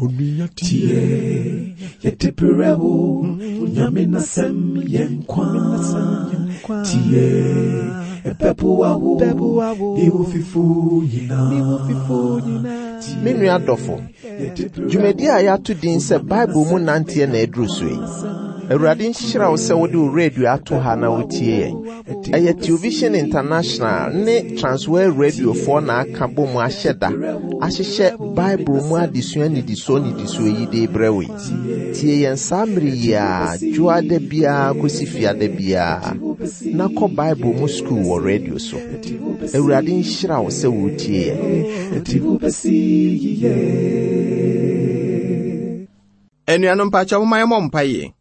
Tie yeteperewo nyamina sem yenkwa tie epepuawo iwufifu yina Menu adofo Jumedi a yatu din se Bible mu nantie na edrusue Awurade nhyira wo se wode radio ato ha na wotie eye Television International ne Transworld Radio for na aka bom ahyeda ahyehye Bible mu adesua ni diso yi de brewe tie yen samri ya juade bia kosifia de bia na ko Bible mu school wo radio so Awurade nhyira wo se wotie Enuanom pacha wo maye mompaye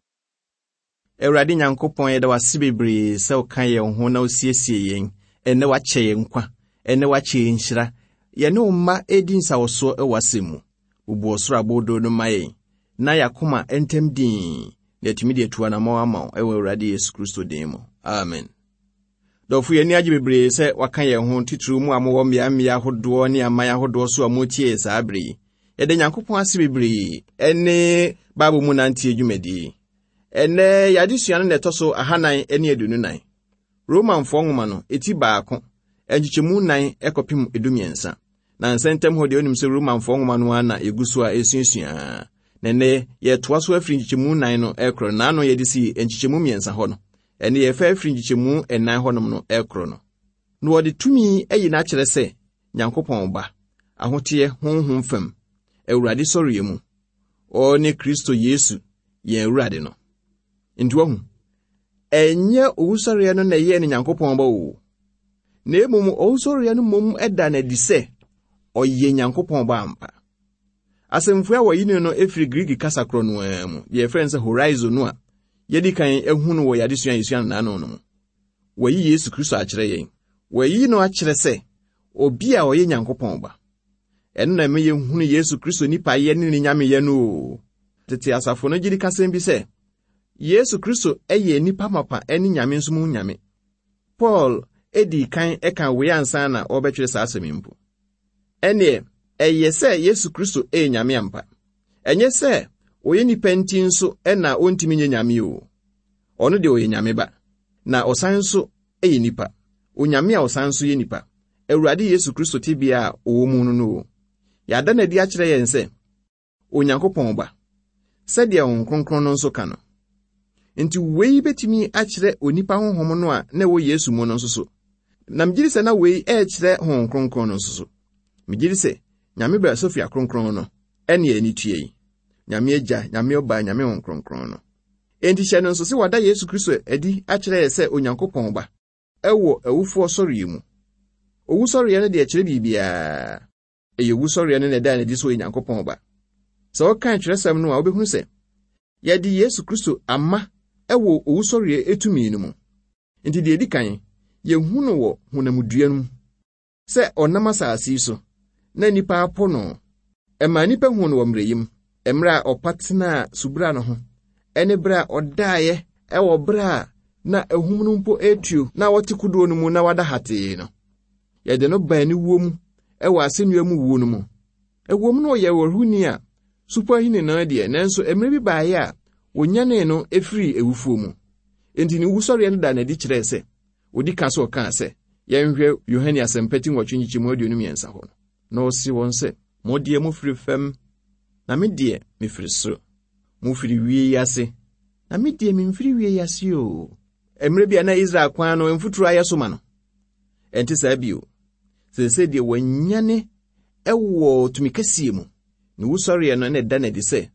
Awurade Nyankopɔn yɛda wase bebree sɛ woka yɛn ho na osiesie yɛn ene wakyɛ yɛn kwa ene wakyɛ yɛn hyira yɛne wo mma edi nsawoso ɛwase mu ubu osoro abodo no ma yɛn na yakoma entem din na etimi de tuana ma wama ɛwɔ Awurade Yesu Kristo din mu amen dɔfo yɛni agye bebree sɛ waka yɛn ho tituru mu amwɔ mmea hodoɔ ne amaya hodoɔ so amotie saa bere yɛde Nyankopɔn ase bebree ene Bible mu nantie adwumadi ene yadesua no netoso ahanan ene adununan Roman nwoma no eti baako enchichemu nan ekopim edumiensa na nsentem ho de onim se Roman nwoma no ana eguso a esunsua nene ye toa so afri enchichemu nan no ekro na no ye de si enchichemu miensa ho no ene ye fa afri enchichemu enan ho no ekro no no wode tumi eyi na kyere se Nyankopɔn ba ahote honhom fam Awurade sɔre mu o ne Kristo Yesu ye Awurade no Nduwahu enye owusɔre no na ye ne Nyankopɔn ba o na emom owusɔre no mom eda na di se oye Nyankopɔn ba ampa asemfua wo yini no efri Greek kasa kro no amu ye friends horizon no a ye di kan ehunu wo yadesua yesua na no no wo yi Yesu Kristo akyere yen wo yi no akyere se obi a oye Nyankopɔn ba eno na me ye hunu Yesu Kristo nipa ye ne nyame ye no tete asafo no gidi kasem bi se Yesu Kristo eye nipa mapa eni nyame nso mu nyame Paul edi kan eka we ansa na obetwere sa asemimpo ene eye se Yesu Kristo nyame ampa enye se oye nipa nti nso na ontimi nye nyame o ono de oye nyame ba na osan nso eye nipa onyame a osan nso ye nipa Awurade Yesu Kristo tibia owo mu no yada na di akire yen se Onyankopɔn ba sɛdeɛ on kronkron no nso ka no Enti wei betimi akire onipa honhom no a na wo Yesu mu no nso so. Na mgiri se na wei kyire hon kronkron no nso so. Mgiri se nyame ba Sofia kronkron no ene ani tue yi. Nyame agya, nyame oba, nyame hon kronkron no. Enti hye no nso se wada Yesu Kristo adi akire ye se Onyankopɔn ba. Ewo awufo sɔre mu. Owu sɔre no de akire bibia. Ewu sɔre no na da na di so Onyankopɔn ba. So o kan kyerɛsɛm no a obehunu se yadi Yesu Kristo amma ewo owusɔre etumi no mu enti de edi kan ye hunu wo hunamudua no se onam asase so na nipa apo no ema nipa hunu wo mreyim emra opatena subra no ho ene bra odaaye ewo bra na ehum no mpo etuo na wote kudo no mu na wada hate no ye de no ba ni wom ewo asenua mu wo no mu ewom no ye wo huni a supa hini na de nanso emre bi baaye a wonyane no efiri ewufuo mu enti ni wusɔre no da na di kyerɛ sɛ odi ka so ka sɛ yɛnhwɛ Yohane asɛmpati nwɔtwenyichi mu aduonu miɛnsa hɔ na osi wɔn sɛ modie mo firi fam na me die me firi soro mo firi wie yase na me die me mfiri wie yase o emre bia na Israel kwan no mfuturu ayɛ so ma no enti saa bio sɛ die wonyane ɛwɔ tumikasie mu ni wusɔre no na da na di sɛ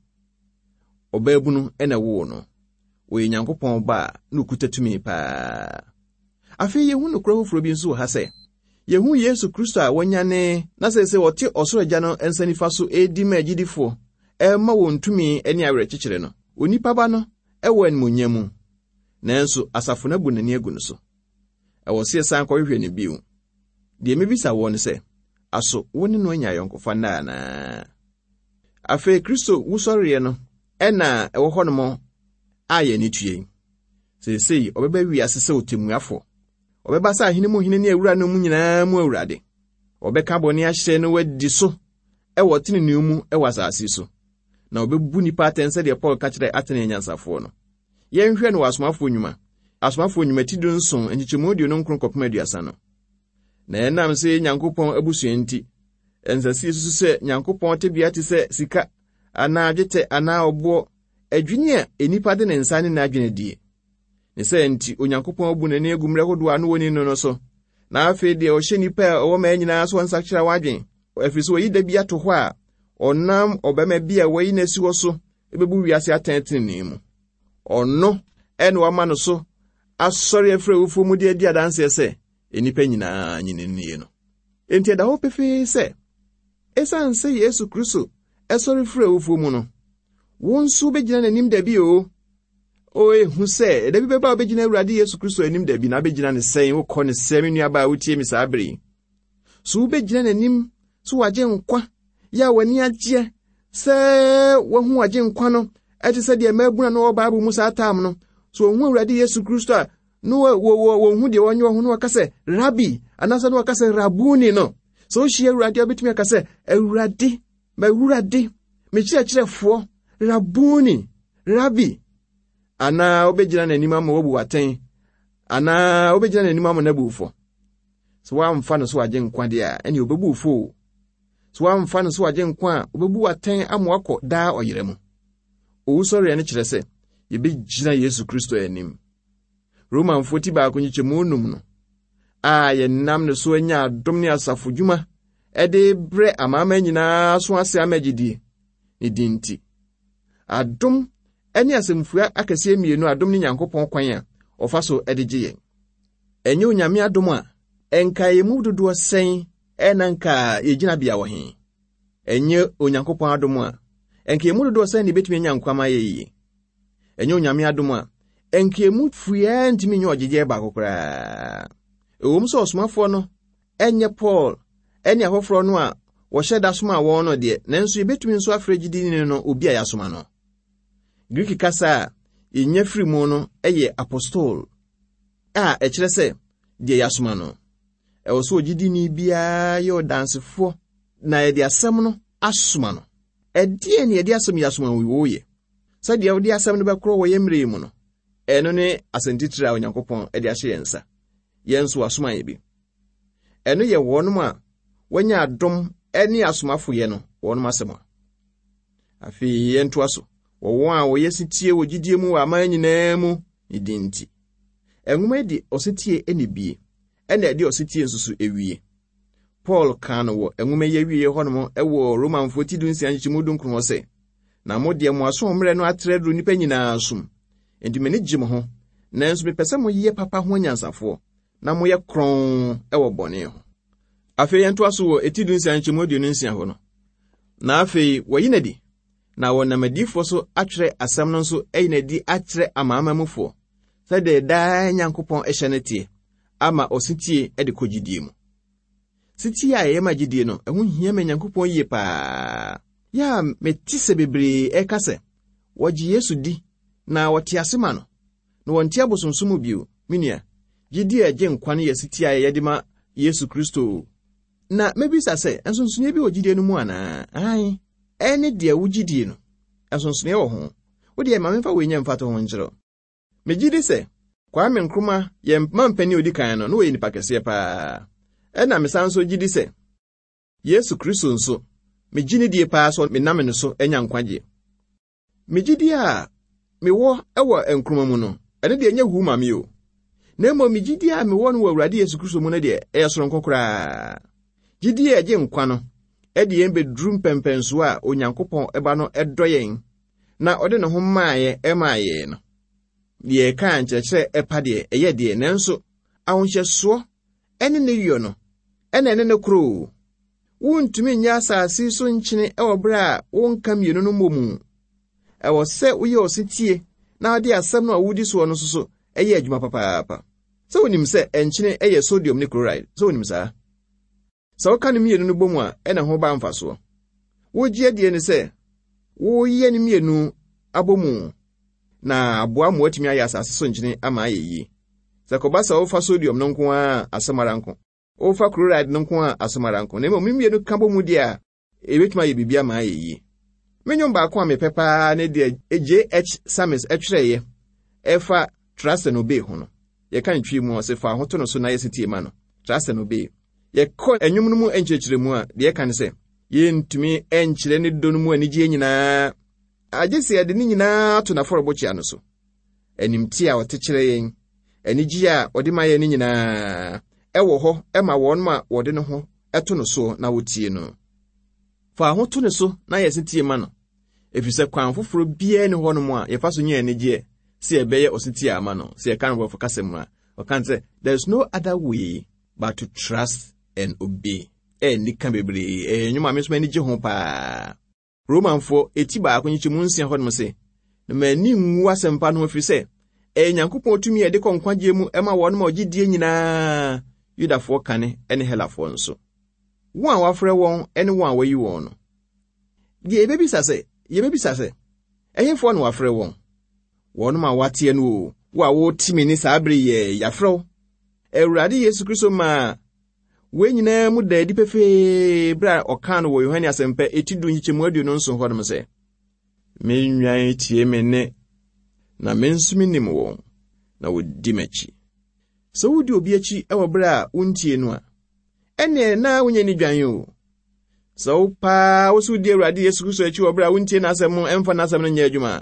Obabunu ene wo no oye Nyankopɔn ba no kutatumi pa afi yehu no kro foforo bi nso ha se yehu Yesu Kristo a wonyane na se wote osoro agya no ensanifa so edi ma agidifo ma wontumi eni awere kyekyere no onipa ba no ewo animonyamu nanso asafo na bu nani agu no so ewo se san kɔhwehwɛ ne biu de mebisa wo ne se aso woni no anya yonkofa na afi Kristo wusɔre no ena ewo hɔ no mo aye ni tue sesei obeba wi asese otemuafo obeba sa ahene mu hene ne awura no mu nyinaa mu awurade obeka bɔne ahye no wadi so ewo tene ne mu ewo asase so na obebu nipa atense de Paul ka kire Atene nyansafo no. Yenhwe no asomafo nnwuma. Asomafo nnwuma tidu nson enchichemu dio no nkron kopem aduasa no. Na enam se Nyankopɔn abusua nti ensasi susu se Nyankopɔn tebia te se sika ana adwete ana obo adwini a enipa de ne nsa ne na adwene die. Ne se nti Onyankopɔn abu ne egumre hodo anu woni no so. Na afi de o hye nipa a owo ma nyina so nsakira wadwen. Afi so yi da bia to ho a onam obema bia wayi na si wo so ebebu wiase atentene mu. Ono ene wa ma no so asori afre wofo mu de adi adanse se enipa nyina nyinenie no. Enti da ho pefe se esanse Yesu Kristo esori fre wofo mu no. Wonsu begina nanim da bi o. O ehu se da bi beba begina Awurade Yesu Kristo anim da bi na begina ne sen wo kɔ ne semi nua ba wotie mi sa abere. So begina nanim so waje nkwa ya wani agye se wahu waje nkwa no eti se de mabuna no Bible mu sa tam no. So ohu Awurade Yesu Kristo a no wo hu de wonyo ho no akase Rabbi anasa no akase Rabuni no. So hie Awurade obetumi akase Awurade mawurade me kyerɛkyerɛfo Rabuni Rabbi ana obegina nanim ama wobu waten ana obegina nanim ama nabufo. So wa mfa no so waje nkwa de a ene obebufo. So wa mfa no so waje nkwa a obebu waten ama akɔ daa oyeremu. Owusɔre ne kyerɛ sɛ yebegina Yesu Kristo anim. Roman 40 ba akonyikyemu onum no a yenam ne so anya adom ne asafo dwuma ede bre amama nyina so ase amagidi ne dinti adom ene asemfua akase mienu adom ne Nyankopɔn kwan a ofa so ede gye enye onyame adom a enka yemu dodo sen enanka yegina bia wo he enye Onyankopɔn adom a enka yemu dodo sen ne betumi nyankwama yeyi enye onyame adom a enka yemu fua ntimi nye ogyeje ba kokora ewom so osomafo no enye Paul ene ahofro no a wo hyeda soma wo no de nanso yebetumi nso afragidi ni no obi a yasoma no. Greek kasa enye firi mu no eye apostol a ekyere se de yasoma no. Ewo so ogidi ni bia ye odansefo na ye de asem no asoma no. Edie ne ye de asem yasoma wo ye. Sa de wo de asem no bekro wo ye mre mu no. Eno ne asentitira Onyankopɔn e de ahye yensa. Yenso asoma ye bi. Eno ye wonum a wanya adom eni asomafo ye no wonum asem a. Afi yento aso. Wo a wo yesitie wo gidie mu wa man nyina mu idinti. Enwuma di osetie eni bie. Ena di osetie nsusu ewie. Paul kan wo enwuma ye wie honom ewo Roman 40 nchimu dunkru ho se. Na mo de mo aso mre no atredro nipa nyina asum. Enti meni gye mo ho. Nanso me pese mo ye papa ho nyansafo. Na mo ye kron ewo bone ho. Afei yento aso wo etidu nchimu dio nsia ho no. Na afei woyinadi. Na wonamadifo so atwere asam no nso eyinadi atwere amamamufo. Sede da Nyankopɔn ehyenete ama ositie ede kogidie mu. Sitie a ye magidie no ehu hia me Nyankopɔn yie pa. Ya metise bebre ekase. Woji Yesu di na wote asema no. Na wonte abosonsom bio. Minia gidie agye nkwane ye sitie a ye de ma Yesu Kristo. Na mebisa se ensonsonie bi ogidie no mu ana. Ai ene de wugidie no asonsonie wo ho wo de ma memfa wenya mfato ho nkyero megidi se Kwame Nkrumah ye mampani odi kan no we nipa kese pa ena mesanso gidi se Yesu Kristo nso megini die pa so menam ne so enya nkwaje megidi a mewo ewo Nkrumah mu no ene de enya hu ma me o na mo megidi a mewo no Awurade Yesu Kristo mu na de eyesoro nkokora gidi a je nkwa no edi yembe drum pempenso a Onyankopɔn eba no edoyen na ode ne ho maaye emaaye no ye kan kyerɛkyerɛ epa de eye de nanso ahonhyeso ene ne yio no ene ne kro wuntumi nya asase so nkyene ewo bra wonka mienu no momu ewo se uye ositie na ade asɛm no a wudi so no so eye adwuma papa so wonim se enkyene eye sodium ne chloride so wonim sa so kan mienu no bomu a ene ho ba mfaso wo gie de ne se wo ye ne mienu abomu na aboa mo atimi aya asase so nkyene ama ayeyi zakoba sa wo fa sodium no nko a asemara nko wo fa chloride no nko a asemara nko na mo mienu ka bomu dia ebetuma ye bibia ma ayeyi Menyo ba kwa me pepa ne de J.H. Samis etwereye efa trust and obey ho no. Ye kan twi mu se fa hoto no so na yesiti ma no. Trust and obey. Ye ko enwum no mu enkyekire mu a de ye kan se ye ntumi enkyire ne do no mu anigye nyina. Agese ye de ni nyina to na forobochi ano so. Enimti a wotekire yen. Anigye a ode ma ye ni nyina. Ewo ho ema won ma wode no ho eto no so na wotie no. Fa hoto no so na yesiti ma no. Efise kwan foforo bia ni ho no mu a ye fa so nya anigye. Si ebeye ositi ama no. Si ekan bo fokasem a. O kan say there's no other way but to trust and obey. Ni kan bebre. Nyuma me so mani gye ho pa. Romanfo eti ba akonyichi mu nsia ho no se. No mani nwu asempa no afiri se. Nyankopon otumi e de konkwaje mu ema won ma ogidie nyina. Yudafo kane ene helafo nso. Wo a wafre won ene wo a wayi won no. Ye bebisa se. Ehefo no wafre won. Won ma watie no wo a wo timi ni sabre ye yafro. Ewurade Yesu Kristo ma we nyina mu da di pefe bra okan wo Yohane asempa etidu nyichemu adu no nso hodom se. Me nwan tie me ne na mensumi nim wo na wo di machi. So wudi obi achi ewo bra untie no a. Ene na wonya ni dwan yo. So pa wo su di Ewurade Yesu Kristo achi wo bra untie na asem emfa na asem no nya adwuma.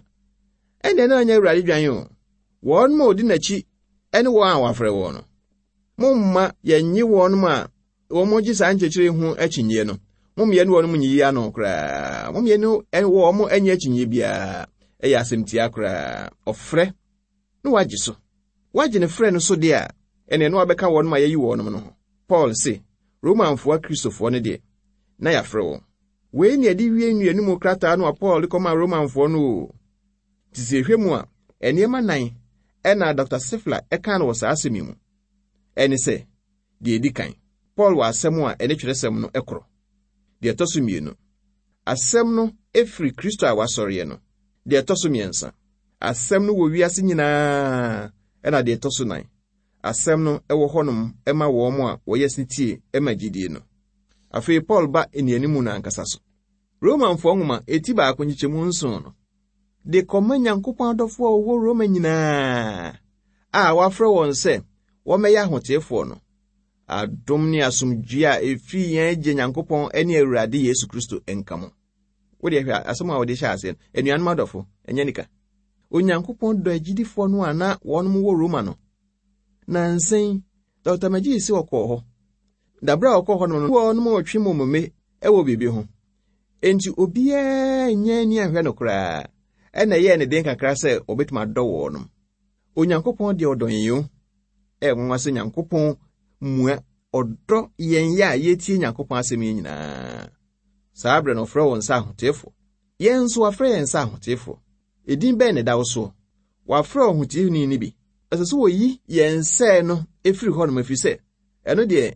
Ene na nya Ewurade dwan yo. Won ma odi nachi ene wo an wafre wo no. Mumma yenyi won ma wo moji sa nchechire hu achinye no. Mumye ne won munyi ya no kra. Mumye ne wo mo anya achinye bia. Eya asemti akra ofre. No waji so. Waji ne fre no so de a. Ene no abeka won ma yeyi won no. Paul say, Romanfo a Christopher ne de. Na ya fre wo. We ni adi wie nnuanu mu krata no Paul koma Romanfo no. Tise hwemu a enema nan ena Dr. Sifla eka no wasa asemi mu. Ene se de edikan. Paul wa asem a ene twerɛsɛm no ekoro. De etoso mienu. Asem no efri Kristo a wasɔre no. De etoso miensa. Asem no wo wiase nyina ena de etoso nan. Asem no ewo honom ema wo mo a wo yesitie ema gidie no. Afei Paul ba enianimu na ankasa so. Romanfo nwoma eti ba akonyichemu nso no. De koma Nyankopɔn adɔfo wo Roma nyina a wafrɛ wɔn sɛ wo meya hotefo no. Adom ni asomdwe a efi yan agye Nyankopɔn ene Awurade Yesu Kristo enkamo. Wo de hwa asɛm a wo de hya ase enuanom adɔfo enyanika. Onyankopɔn dɔ agidifo no ana wɔn wo Roma no. Na nsen Dr. Maggie si okɔ hɔ. Dabra okɔ hɔ no wɔn mo twe momome ɛwɔ bibi ho. Enti obiaa nya ni ahwɛ no koraa. Ɛna ye ne den kakra sɛ obetuma dɔ wɔ no. Onyankopɔn de ɔdɔnyo nwa sɛ Nyankopɔn mua ɔdɔ yen ya yetie Nyankopɔn asɛm nyinaa. Saa bre no frɛ wɔn sa hotefo. Yen so afrɛ yen sa hotefo. Edin bɛ ne da wo so. Wafrɛ hotefo ni bi. Ɛsɛ so woyi yen sɛ no efiri hɔ no mafi sɛ. Ɛno de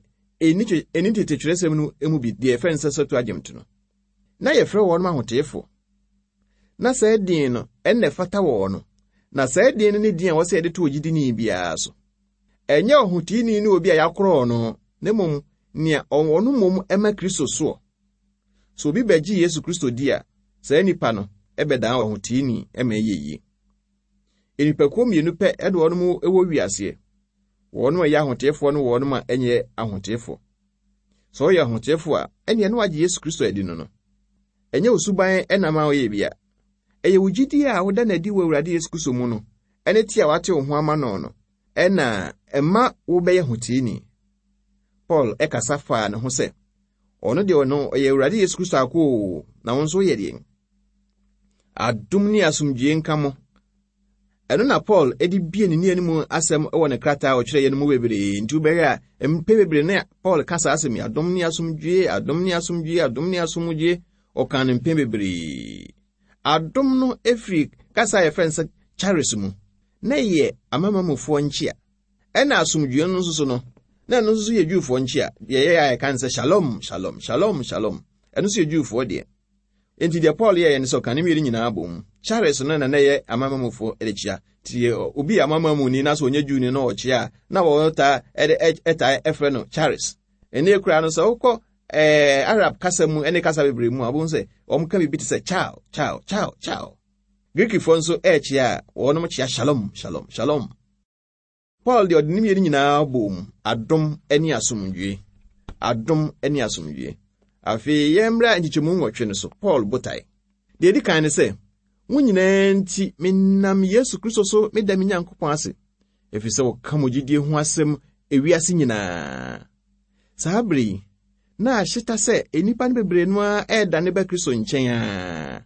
eni tetwerɛsɛm no emu bi de efɛn sɛ so to agyemto no. Na ye frɛ wɔn ma hotefo. Na sɛ din no enne fata wɔ no. Na sɛ din no ne din a wɔ sɛ de to ogidi ni bia so. Enye ohutini ni obi a yakoro no ne mom nia ono mom ema Kristo so. So obi beji Yesu Kristo dia sɛ nipa no ebeda ohutini ema yeyi. Enipakuo mienu pɛ edo ono mu ewo wiase. Wono ya ahotefo no wono ma enye ahotefo. So ya ahotefo a ene no agye Yesu Kristo adi no no. Enye osuban enama oye bia. Eye wugidi a woda na di wo Awurade Yesu Kristo mu no. Ene ti a wate ho ama no no. Ena emma wo beye hotini. Paul ekasa fa ne ho se ono de ono oye Awurade Yesu Kristo akọ na wonso ye de adom ni asomdwe nkamo. Eno na Paul edi bie ni animu asem ewo ne krata o kyerɛ ye no mu bebre nti ubere a empe bebre na Paul kasa asem adom ni asomdwe o kan empe bebre. Adom no efri kasa ye fense charis mu. Na ye amamamufo nchia. Ena asomdwe no nso no. Na no nso ye Jewfo nchia. Ye kan se shalom. Eno so ye Jewfo de. Enti de Paul ye ne so kan mi nyina abom. Charles no na ye amamamufo edechia. Ti obi amamamu ni na so onye Jew ni na ochia. Na wo ta eta efre no Charles. Ene kura no so ukọ Arab kasa mu ene kasa bebre mu abun se ka bibi te se ciao ciao ciao ciao. Greek fonso chia wonom chia shalom shalom shalom. Paul de odinim ye nyina bom adom eni asomdwe. Adom eni asomdwe. Afi yemra nchichemu nwotwe ne so Paul botai. De edi kan ne se wunyina nti menam Yesu Kristo so medam Nyankopɔn ase. Efise wo kamogidie ho asem ewiase nyina. Sabri na ahita se enipa ne bebre no a edane ba Kristo nkyɛn a.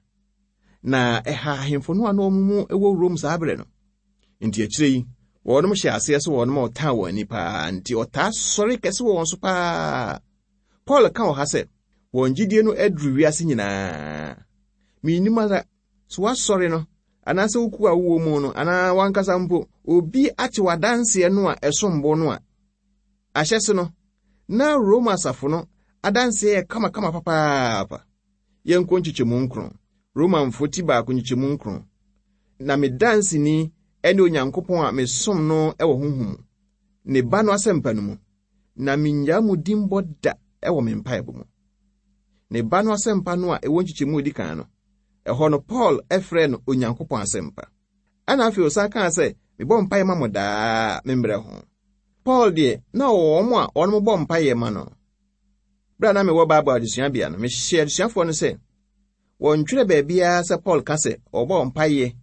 Na ahemfo no ano mu ewo Rome sabre no. Nti akire yi wonom hye ase so wonom ota wo anipa nti ota sori kese wo so pa. Paul ka wo ha se wongidie no aduru wiase nyina. Minimara so wasori no anase wuku a wo mu no ana wankasa mpo obi ate wadanse no a esombo no a ahyese no na Rome asafo no adanse ye kama papa yenko nchichemu nkron Roman foti ba ko nchichemu nkron na me danse ni ene Onyankopɔn a me som no ewo honhum ne ba no asempa no mu na minya mu dimbo da ewo me mpaebo mu ne ba no asempa no a ewo nchichemu odikan no eho no Paul efre no Onyankopɔn asempa ana afi osaka se me bɔ mpae ma moda membre ho Paul de na wo mo a ono bɔ mpae ma no bra na me wo Bible adesua bia no me share adesuafo no se won twere ba bia se Paul ka se obɔ mpae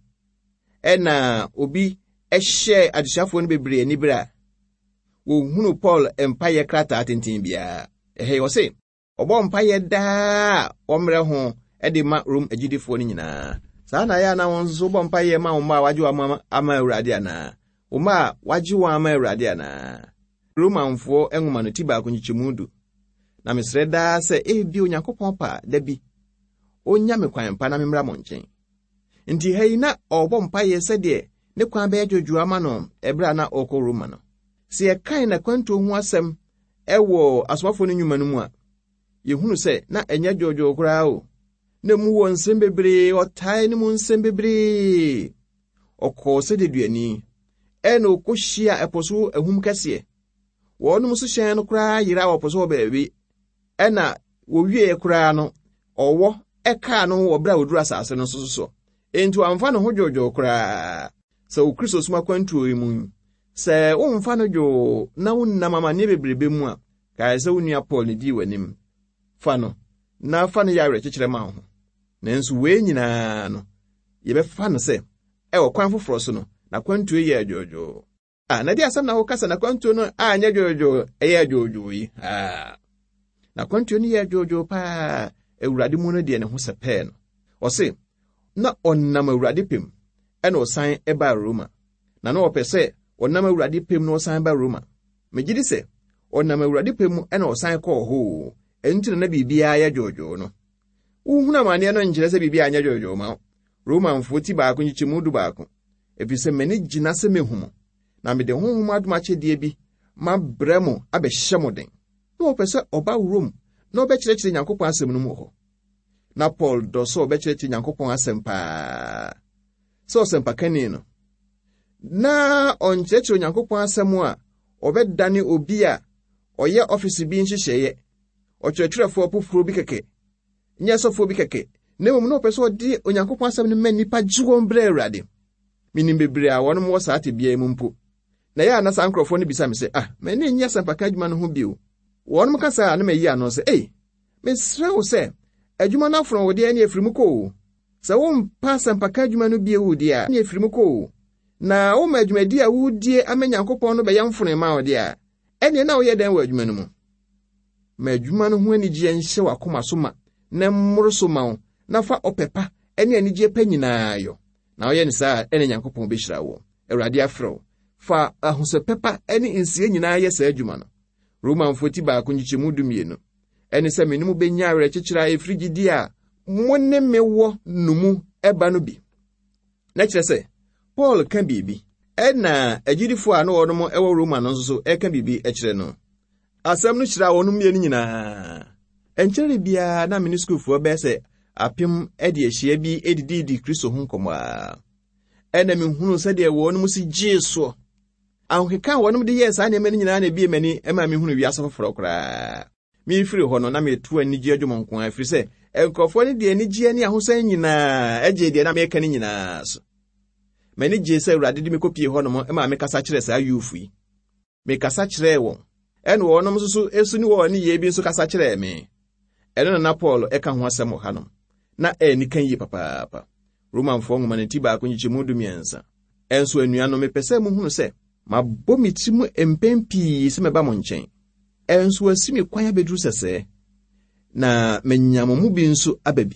ena obi ehye adesuafo no bebre ni bra wo hunu Paul mpae krata atentin bia ehe wo se obɔ mpae da omre ho edi ma room agidifo ni nyina saa na ya na won so bɔ mpae ma wo ma waje wa ama Awurade ana wo ma waje wa ama Awurade ana Romanfo enwoma no tiba ko nyichemudu na mesre da se ebi Onyankopɔn pa da bi onya me kwan pa na memra mo nkyɛn nti hei na ɔbɔ mpae se de ne kwan ba adwodwo ama no ebra na ɔkɔ Roma no se ye kan na kwanto ho asɛm ɛwɔ asomafo no nyuma no mu a yehunu se na enya dwodwo kora o na mu won nsɛm bebre ɔtae ne mu nsɛm bebre ɔkɔ se de duani ɛna ɔkɔhyia ɛposo ahum kɛse wɔnom so hyɛn no kora yira wɔposo baabi ɛna wɔwie kora no ɔwɔ ɛka no wɔbra woduru asase no so enti amfa no ho dwodwo kora sɛ okristo suma kwantuo yi mu sɛ womfa no dwo na wonnam amane bebrebe mu a kae sɛ wonua Paul ne di wanim fa no na fa no yare kyekyere ma ho nanso we nyinaa no yɛbɛfa no sɛ ɛwɔ kwan foforo so no na kwantuo yɛ adwodwo na di asɛm na wo kasa na kwantuo no anya adwodwo ɛyɛ adwodwo yi na kwantuo no yɛ adwodwo pa Awurade mu no de ne ho sɛpɛ no ɔse na ɔnam Awurade pem ɛna ɔsan ɛba Roma na ɔpɛ sɛ ɔnam Awurade pem na ɔsan ba Roma megidi sɛ ɔnam Awurade pem ɛna ɔsan kɔ hɔ enti na bibia yɛ adwodwo no uhuna amane no nkyerɛ sɛ bibia anya adwodwo ma Romanfo ti baako nyikyemu du baako efisɛ mani gyina sɛ mehumo na mede honhom adom akyɛdeɛ bi ma brɛmo abɛhyɛ mo den na ɔpɛ sɛ ɔba Rome na ɔbɛkyerɛkyerɛ Nyankopɔn asɛm no mu hɔ na Paul dɔ so ɔbɛkyerɛkyerɛ Nyankopɔn asɛm pa sɛ ɔsɛmpa kani no na ɔnkyerɛkyerɛ Nyankopɔn asɛm a ɔbɛdane obi a ɔyɛ office bi nhyehyɛeɛ ɔkyerɛkyerɛfo apoforo bi kɛkɛ nyɛ sɔfo bi kɛkɛ na mmom na ɔpɛ sɛ ɔde Onyankopɔn asɛm no ma nipa gyiwɔn brɛ Awurade minim bebre a wɔnom wɔ saa te bia mu mpo na yɛ anasa nkrɔfo no bisa me sɛ mani nyɛ sɛmpaka adwuma no ho bio wɔnom ka saa na mayi ano sɛ mesrɛ wo sɛ adwuma no aforo wo de ne afiri mu kɔ sɛ wompa sɛmpaka adwuma no bie wo de a ne afiri mu kɔ na wo ma adwumadi a wodie ama Nyankopɔn no bɛyɛ mforo ma wo de a ɛne na woyɛ dan wɔ adwuma no mu ma adwuma no ho anigye nhyɛ wakoma so ma na mmoro so ma wo na fa ɔpepa ɛne anigye pa nyinaa yɔ na woyɛ ne saa ɛne Nyankopɔn bɛhyira wo Awurade afrɛ wo fa ahosɛpepa ɛne nsie nyinaa yɛ saa adwuma no Romanfo ti baako nyikyemu du mienu ɛne sɛ menim bɛnya awerɛ kyekyere a ɛfiri gyidi a mo ne me wɔ numu ɛba no bi na kyerɛ sɛ Paul ka biribi ɛna agyidifo a na wɔnom ɛwɔ Roma no nso so ɛka biribi ɛkyerɛ no asɛm no hyira wɔnom mienu nyinaa ɛnkyerɛ biara na mene skuulfoɔ bɛɛ sɛ apem ɛde ahyia bi ɛdidi Kristo ho nkɔmmɔ a ɛna mehunu sɛdeɛ wɔnom si gyee soɔ ahokeka wɔnom de yɛ saa nneɛma no nyinaa na bie m'ani ɛma mehunu wiase foforɔ koraa mi firi hɔ no na metu anigye adwuma nko afiri sɛ enkrofo ne de anigye ne ahosan nyinaa agye de na meka ne nyinaa so mani gye sɛ Awurade de me kopie hɔ no mo ma me kasa kyerɛ saa yufu yi me kasa kyerɛ wɔn ɛne wɔnom so esu ni wɔ ne ye bi nso kasa kyerɛ me ɛno na Paul ɛka ho asɛm wɔ hanom na ɛni kan yi papaapa Romanfo ngoma ne tiba akonyiche mu dumiɛnsa ɛnso anuanom mepɛ sɛ muhunu sɛ mabɔ me timu empempi sɛ meba mo nkyɛn ɛnso asimi kwan abeduru sɛsɛ na menyamo mu bi nso ababi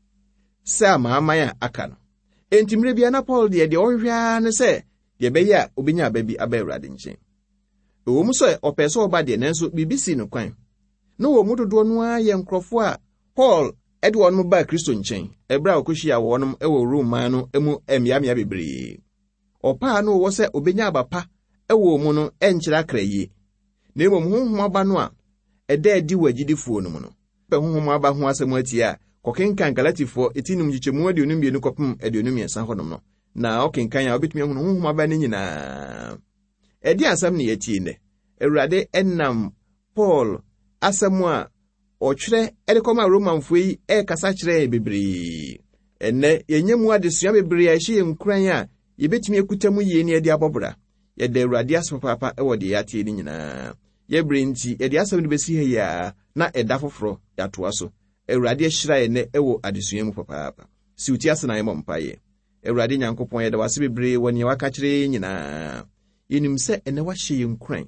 sɛ amaamaya aka no entimre bia na Paul de ɔhwehwɛ ne sɛ de bɛyɛ a obenya ababi aba Awurade nkyɛn ɛwɔ mu sɛ ɔpɛ sɛ ɔba de nanso bibisi no kwan no wɔ mu dodo no a yɛ nkrɔfo a Paul ɛde wɔn ba Kristo nkyɛn ɛbra okohyia wɔnom ɛwɔ Roma no emu emiamia bebree ɔpaa no wɔ sɛ obenya abapa ɛwɔ mu no ɛnkyerɛ akra yie na mmom honhom aba no a ɛda adi wɔ agyidifoɔ no mu no pɛ honhom aba ho asɛm atia kɔkenkan Galatifoɔ etinum gyikyemu 22 kɔpem 23 hɔnom no na ɔkenkan a obetumi ahunu honhom aba ne nyinaa ɛdi asɛm ne yɛtie ne Awurade ɛnam Paul asɛm a ɔtwerɛ ɛde kɔma Romanfo yi ɛkasa kyerɛ bebree ɛnɛ yɛnyɛmu adesua bebree a ɛhye nkuran a yɛbetumi ekuta mu yie ne yɛde abɔbra yɛde Awurade asopapa ɛwɔ de yɛatie ne nyinaa yɛbrɛ nti yɛde asɛm de besi ha ya na ɛda foforo yɛatoa so Awurade ahyira yɛn ɛwɔ adesua mu papaapa si uti asena yɛ mpaeɛ Awurade Nyankopɔn yɛde wase bebree wɔ ne waka kyerɛ nyinaa yenim sɛ ɛnɛ wahye yɛn nkuran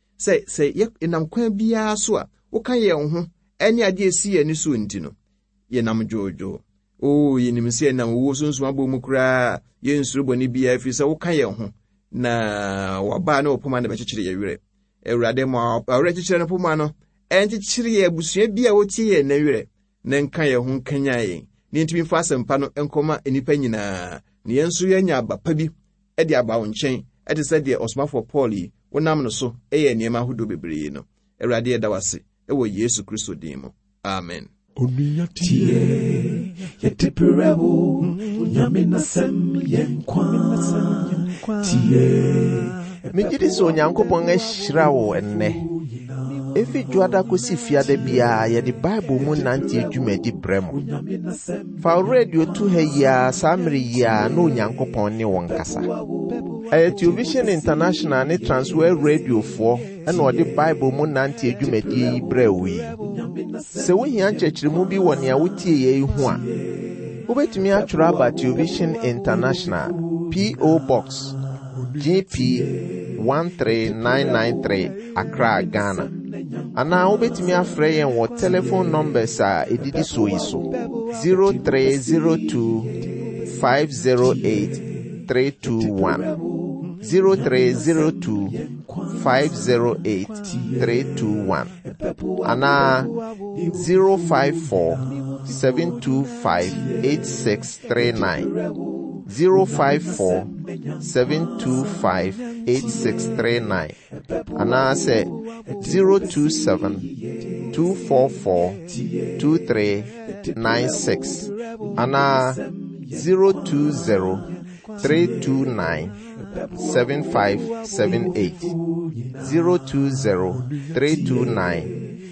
sɛ yɛnam kwan biara so a woka yɛn ho ɛne ade esi yɛn so nti no yɛnam dwoodwo yenim sɛ yɛnam wo sunsun abɔ mu kura yɛnsuro bɔne biara fi sɛ woka yɛn ho na waba na opoma na bɛkyekyere yɛ werɛ Awurade ma awurɛ kyekyere no poma no ɛnkyekyere yɛ abusua bi a wotie yɛn na werɛ na nka yɛn ho nkanya yɛn ne ntimi fa asɛmpa no nkɔma enipa nyinaa ne yɛn nso yɛnya abapa bi ɛde aba wo nkyɛn ɛte sɛ deɛ ɔsomafo Paul yi wonam no so ɛyɛ nneɛma ahodo bebree no Awurade yɛda wase ɛwɔ Yesu Kristo din mu amen Onuya tie yetepirebo nyame nasem yenkwa tie Megyedi sɛ Onyankopɔn ahyira wo ennɛ efi dwada kosi fiada bia yɛde Bible mu nante adwumadi brɛ mo fa radio to ha ya samre ya na Onyankopɔn ne wɔn kasa Television International ne Transworld Radio fo ɛna ɔde Bible mu nante adwumadi yi brɛ wo yi sɛ wohia nkyerɛkyerɛmu bi wɔ nea wotie yɛ ho a wobɛtumi atwerɛ aba Television International P.O. Box GP 13993 Accra, Ghana. Ana wobɛtumi afrɛ yɛn wɔ telephone numbers a edidi so yi so 0302 508 321 0302 508 321 ana 054 725 8639 054 725 8639 ana say 027 244 2396 ana 020 329 7578 020 329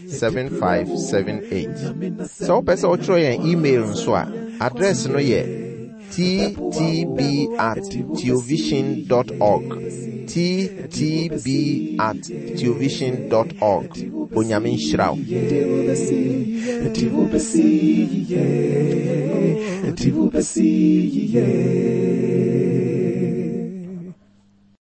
7578 so pesa otro yen email nso a address no ye ttb@theovision.org ttb@theovision.org Onyamin Shrao Eti